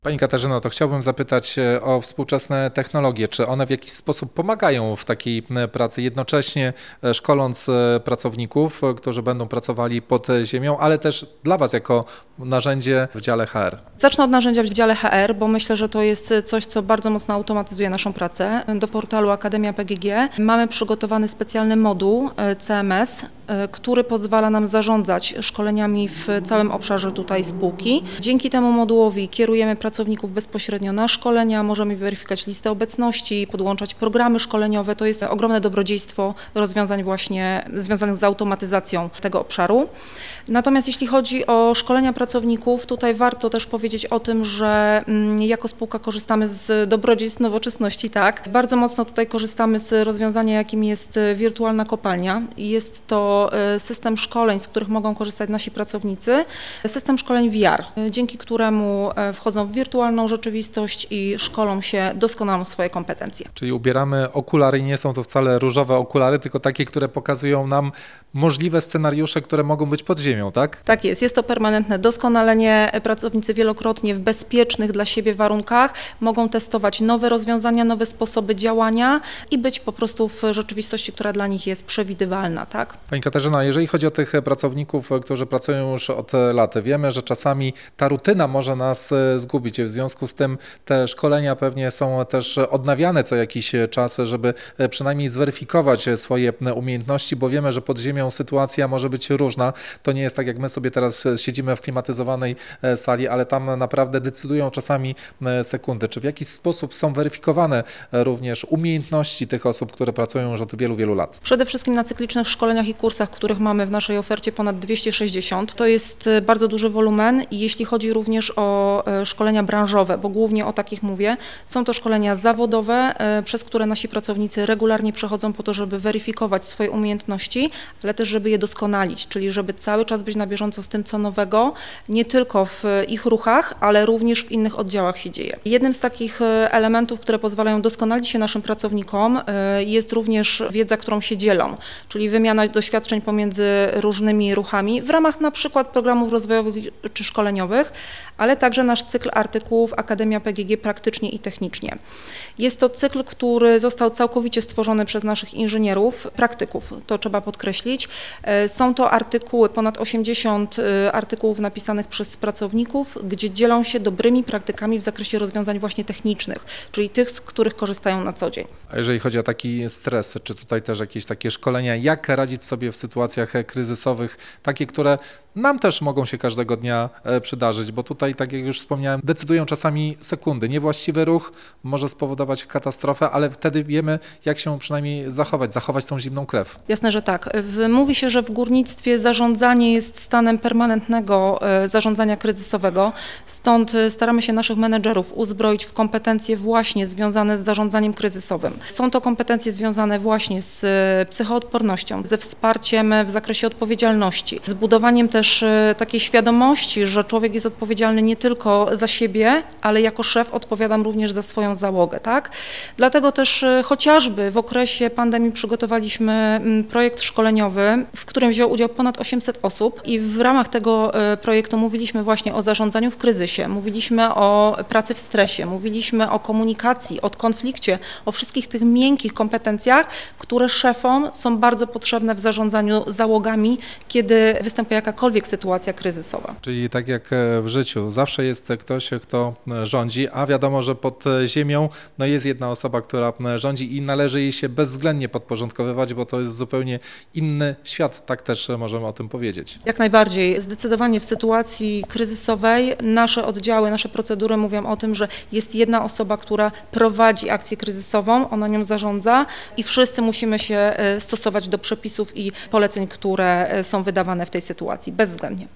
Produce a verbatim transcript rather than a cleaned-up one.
Pani Katarzyno, to chciałbym zapytać e, o współczesne technologie. Czy one w jakiś sposób pomagają w takiej m, pracy, jednocześnie e, szkoląc e, pracowników, e, którzy będą pracowali pod e, ziemią, ale też dla Was jako narzędzie w dziale H R? Zacznę od narzędzia w dziale H R, bo myślę, że to jest coś, co bardzo mocno automatyzuje naszą pracę. Do portalu Akademia P G G mamy przygotowany specjalny moduł e, C M S, e, który pozwala nam zarządzać szkoleniami w całym obszarze tutaj spółki. Dzięki temu modułowi kierujemy pracowników bezpośrednio na szkolenia, możemy weryfikować listę obecności, podłączać programy szkoleniowe. To jest ogromne dobrodziejstwo rozwiązań właśnie związanych z automatyzacją tego obszaru. Natomiast jeśli chodzi o szkolenia pracowników, tutaj warto też powiedzieć o tym, że jako spółka korzystamy z dobrodziejstw nowoczesności, tak. Bardzo mocno tutaj korzystamy z rozwiązania, jakim jest wirtualna kopalnia. Jest to system szkoleń, z których mogą korzystać nasi pracownicy, system szkoleń V R, dzięki któremu wchodzą w wirtualną rzeczywistość i szkolą się, doskonalą swoje kompetencje. Czyli ubieramy okulary i nie są to wcale różowe okulary, tylko takie, które pokazują nam możliwe scenariusze, które mogą być pod ziemią, tak? Tak jest, jest to permanentne doskonalenie. Pracownicy wielokrotnie w bezpiecznych dla siebie warunkach mogą testować nowe rozwiązania, nowe sposoby działania i być po prostu w rzeczywistości, która dla nich jest przewidywalna, tak? Pani Katarzyna, jeżeli chodzi o tych pracowników, którzy pracują już od lat, wiemy, że czasami ta rutyna może nas zgubić. W związku z tym te szkolenia pewnie są też odnawiane co jakiś czas, żeby przynajmniej zweryfikować swoje umiejętności, bo wiemy, że pod ziemią sytuacja może być różna. To nie jest tak, jak my sobie teraz siedzimy w klimatyzowanej sali, ale tam naprawdę decydują czasami sekundy. Czy w jakiś sposób są weryfikowane również umiejętności tych osób, które pracują już od wielu, wielu lat? Przede wszystkim na cyklicznych szkoleniach i kursach, których mamy w naszej ofercie ponad dwieście sześćdziesiąt. To jest bardzo duży wolumen i jeśli chodzi również o szkolenia branżowe, bo głównie o takich mówię, są to szkolenia zawodowe, przez które nasi pracownicy regularnie przechodzą po to, żeby weryfikować swoje umiejętności, ale też żeby je doskonalić, czyli żeby cały czas być na bieżąco z tym, co nowego, nie tylko w ich ruchach, ale również w innych oddziałach się dzieje. Jednym z takich elementów, które pozwalają doskonalić się naszym pracownikom, jest również wiedza, którą się dzielą, czyli wymiana doświadczeń pomiędzy różnymi ruchami w ramach na przykład programów rozwojowych czy szkoleniowych, ale także nasz cykl artykułów Akademia P G G praktycznie i technicznie. Jest to cykl, który został całkowicie stworzony przez naszych inżynierów, praktyków, to trzeba podkreślić. Są to artykuły, ponad osiemdziesiąt artykułów napisanych przez pracowników, gdzie dzielą się dobrymi praktykami w zakresie rozwiązań właśnie technicznych, czyli tych, z których korzystają na co dzień. A jeżeli chodzi o taki stres, czy tutaj też jakieś takie szkolenia, jak radzić sobie w sytuacjach kryzysowych, takie, które nam też mogą się każdego dnia przydarzyć, bo tutaj, tak jak już wspomniałem, decydują czasami sekundy. Niewłaściwy ruch może spowodować katastrofę, ale wtedy wiemy, jak się przynajmniej zachować, zachować tą zimną krew. Jasne, że tak. Mówi się, że w górnictwie zarządzanie jest stanem permanentnego zarządzania kryzysowego, stąd staramy się naszych menedżerów uzbroić w kompetencje właśnie związane z zarządzaniem kryzysowym. Są to kompetencje związane właśnie z psychoodpornością, ze wsparciem w zakresie odpowiedzialności, z budowaniem też też takiej świadomości, że człowiek jest odpowiedzialny nie tylko za siebie, ale jako szef odpowiadam również za swoją załogę, tak? Dlatego też chociażby w okresie pandemii przygotowaliśmy projekt szkoleniowy, w którym wzięło udział ponad osiemset osób i w ramach tego projektu mówiliśmy właśnie o zarządzaniu w kryzysie, mówiliśmy o pracy w stresie, mówiliśmy o komunikacji, o konflikcie, o wszystkich tych miękkich kompetencjach, które szefom są bardzo potrzebne w zarządzaniu załogami, kiedy występuje jakakolwiek sytuacja kryzysowa. Czyli tak jak w życiu, zawsze jest ktoś, kto rządzi, a wiadomo, że pod ziemią no jest jedna osoba, która rządzi i należy jej się bezwzględnie podporządkowywać, bo to jest zupełnie inny świat, tak też możemy o tym powiedzieć. Jak najbardziej. Zdecydowanie w sytuacji kryzysowej nasze oddziały, nasze procedury mówią o tym, że jest jedna osoba, która prowadzi akcję kryzysową, ona nią zarządza i wszyscy musimy się stosować do przepisów i poleceń, które są wydawane w tej sytuacji, bezwzględnie.